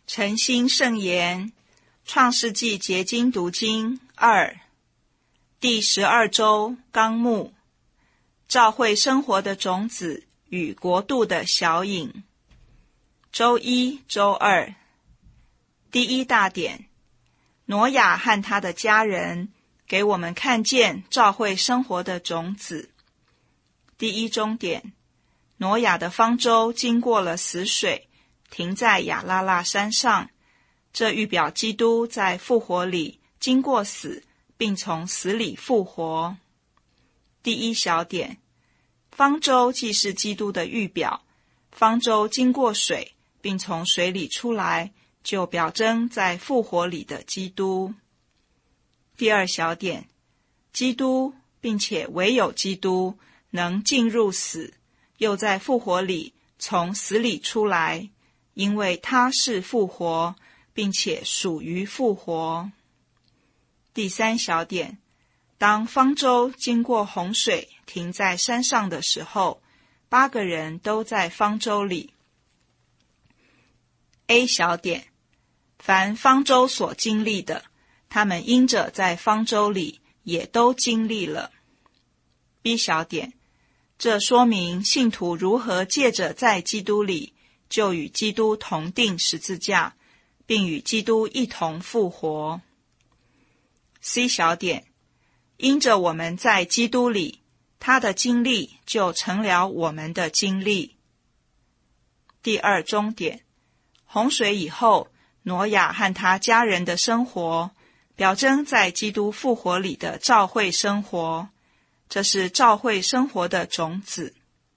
诚心圣言，创世纪结晶读经2，第12周纲目，教会生活的种子与国度的小影。周1、周2，第一大点，挪亚和他的家人给我们看见教会生活的种子。第一中点，挪亚的方舟经过了死水，停在亚拉腊山上，这预表基督在复活里经过死，并从死里复活。第一小点，方舟既是基督的预表，方舟经过水，并从水里出来，就表征在复活里的基督。第二小点，基督，并且唯有基督能进入死，又在复活里从死里出来，因为他是复活，并且属于复活。第三小点，当方舟经过洪水停在山上的时候，8个人都在方舟里。A 小点，凡方舟所经历的，他们因着在方舟里也都经历了。B 小点，这说明信徒如何借着在基督里，就与基督同定十字架，并与基督一同复活。C 小点，因着我们在基督里，他的经历就成了我们的经历。第二中点，洪水以后，挪亚和他家人的生活，表征在基督复活里的教会生活，这是教会生活的种子。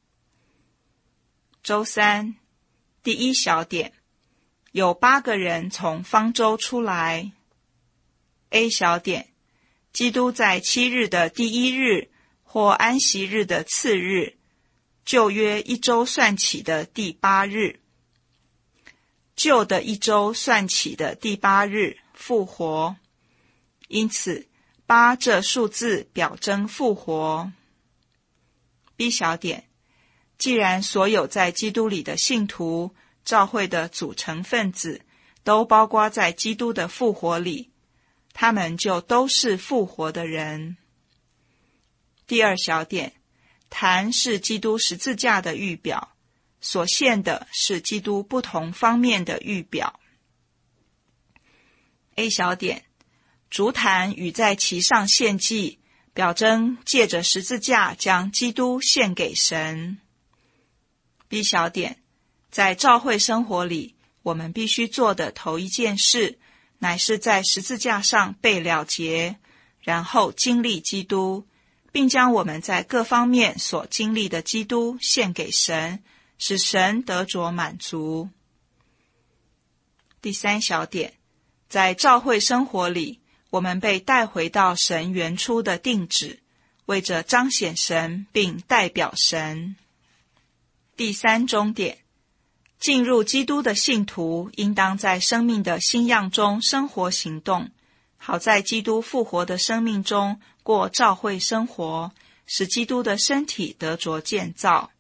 周3，第一小点，有8个人从方舟出来。A 小点，基督在7日的第1日或安息日的次日，旧约1周算起的第8日，旧的1周算起的第8日复活，因此8这数字表征复活。B 小点，既然所有在基督里的信徒，教会的组成分子，都包括在基督的复活里，他们就都是复活的人。第二小点，坛是基督十字架的预表，所献的是基督不同方面的预表。A 小点，烛坛与在其上献祭，表征借着十字架将基督献给神。B 小点，在教会生活里，我们必须做的头一件事，乃是在十字架上被了结，然后经历基督，并将我们在各方面所经历的基督献给神，使神得着满足。第三小点，在教会生活里，我们被带回到神原初的定旨，为着彰显神并代表神。第三中点，进入基督的信徒应当在生命的新样中生活行动，好在基督复活的生命中过教会生活，使基督的身体得着建造。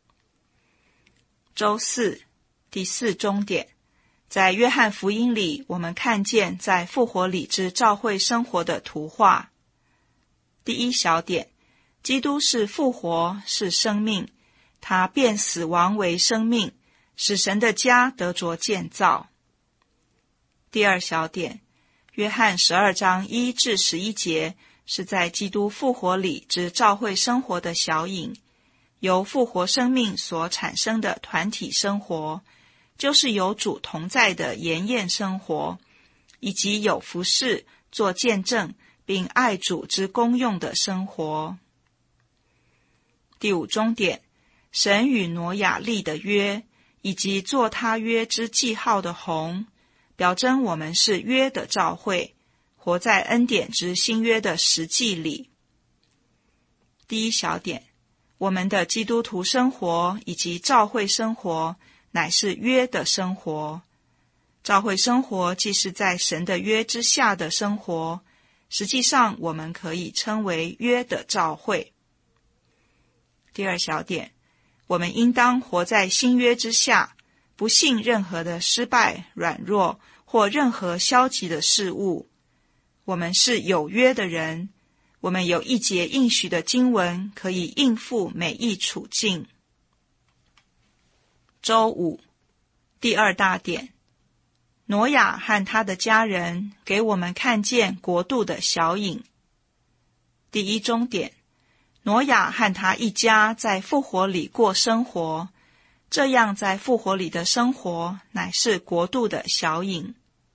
周4，第4中点，在约翰福音里，我们看见在复活里之教会生活的图画。第一小点，基督是复活，是生命，他变死亡为生命，使神的家得着建造。第二小点，约翰12章1至11节是在基督复活里之教会生活的小影，由复活生命所产生的团体生活，就是有主同在的筵宴生活，以及有服事、做见证并爱主之功用的生活。第五中点，神与挪亚立的约，以及做他约之记号的红，表征我们是约的教会，活在恩典之新约的实际里。第一小点，我们的基督徒生活以及教会生活乃是约的生活。教会生活既是在神的约之下的生活，实际上我们可以称为约的教会。第二小点，我们应当活在新约之下， 不信任何的失败、软弱或任何消极的事物。我们是有约的人，我们有一节应许的经文可以应付每一处境。周五，第二大点，挪亚和他的家人给我们看见国度的小影。第一中点，挪亚和他一家在复活里过生活，这样在复活里的生活乃是国度的小影。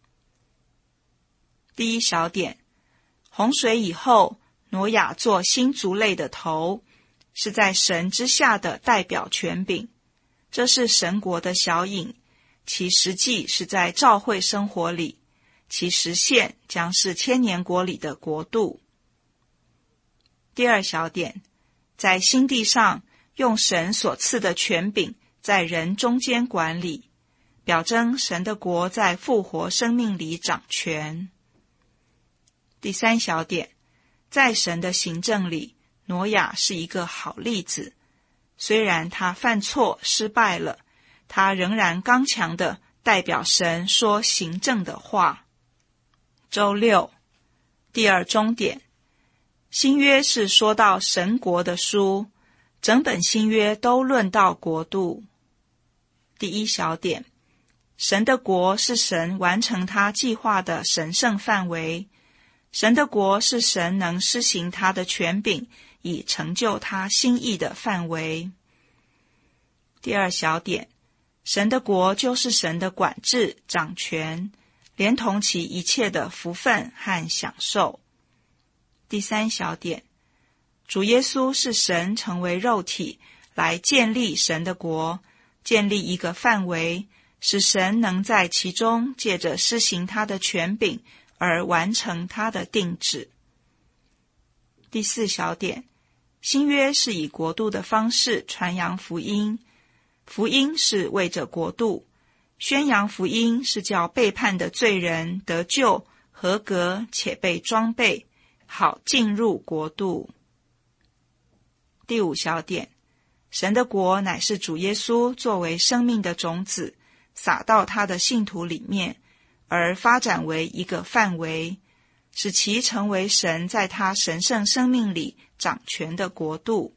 第一小点，洪水以后，挪亚做新族类的头，是在神之下的代表权柄，这是神国的小影，其实际是在召会生活里，其实现将是千年国里的国度。第二小点，在新地上用神所赐的权柄在人中间管理，表征神的国在复活生命里掌权。第三小点，在神的行政里，挪亚是一个好例子，虽然他犯错失败了，他仍然刚强地代表神说行政的话。周六，第二中点，新约是说到神国的书，整本新约都论到国度。第一小点，神的国是神完成他计划的神圣范围，神的国是神能施行他的权柄，以成就他心意的范围。第二小点，神的国就是神的管制、掌权，连同其一切的福分和享受。第三小点，主耶稣是神成为肉体，来建立神的国，建立一个范围，使神能在其中借着施行他的权柄而完成他的定旨。第四小点，新约是以国度的方式传扬福音，福音是为着国度，宣扬福音是叫背叛的罪人得救、合格且被装备，好进入国度。第五小点，神的国乃是主耶稣作为生命的种子撒到他的信徒里面，而发展为一个范围，使其成为神在他神圣生命里掌权的国度。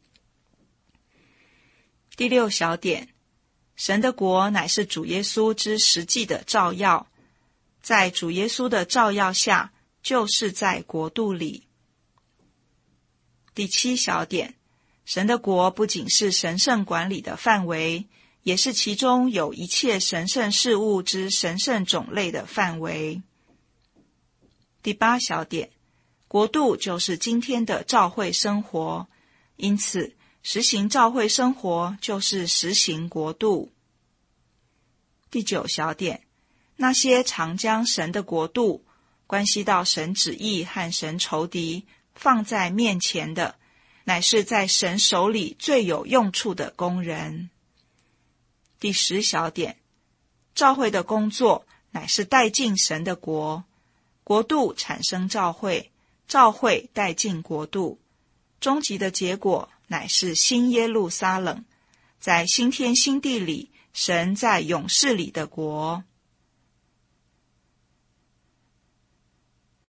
第六小点，神的国乃是主耶稣之实际的照耀，在主耶稣的照耀下，就是在国度里。第七小点，神的国不仅是神圣管理的范围，也是其中有一切神圣事物之神圣种类的范围。第八小点，国度就是今天的召会生活，因此实行召会生活就是实行国度。第九小点，那些常将神的国度关系到神旨意和神仇敌放在面前的，乃是在神手里最有用处的工人。第十小点，召会的工作乃是带进神的国，国度产生召会，召会带进国度，终极的结果乃是新耶路撒冷，在新天新地里，神在永世里的国。